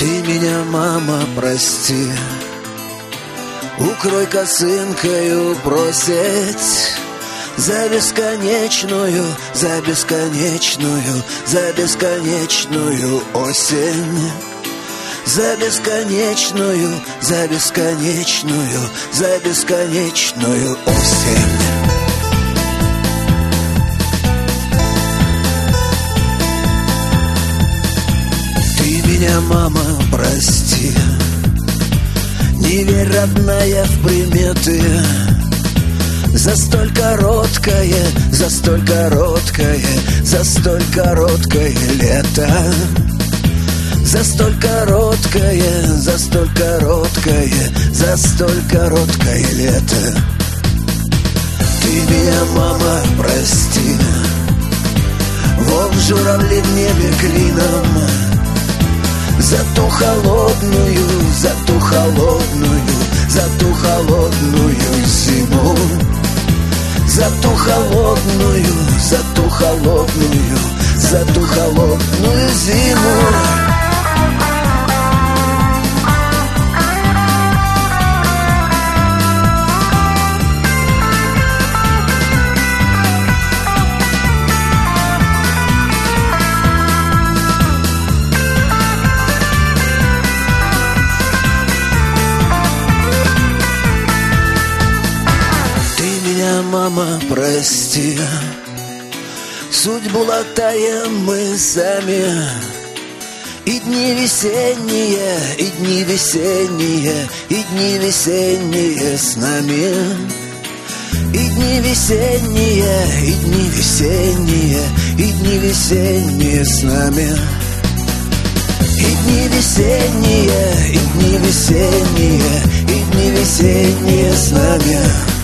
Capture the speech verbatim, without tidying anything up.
меня, мама, прости, укрой косынкою бросить за бесконечную, за бесконечную, за бесконечную осень. За бесконечную, за бесконечную, за бесконечную осень. Ты меня, мама, прости, не верь, родная, в приметы. За столь короткое, за столь короткое, за столь короткое лето. За столь короткое, за столь короткое, за столь короткое лето. Ты меня, мама, прости, вон журавли в небе клином. За ту холодную, за ту холодную, за ту холодную зиму. За ту холодную, за ту холодную, за ту холодную зиму. Мама, прости, судьбу латаем мы сами. И дни весенние, и дни весенние, и дни весенние с нами. И дни весенние, и дни весенние, и дни весенние с нами. И дни весенние, и дни весенние, и дни весенние с нами.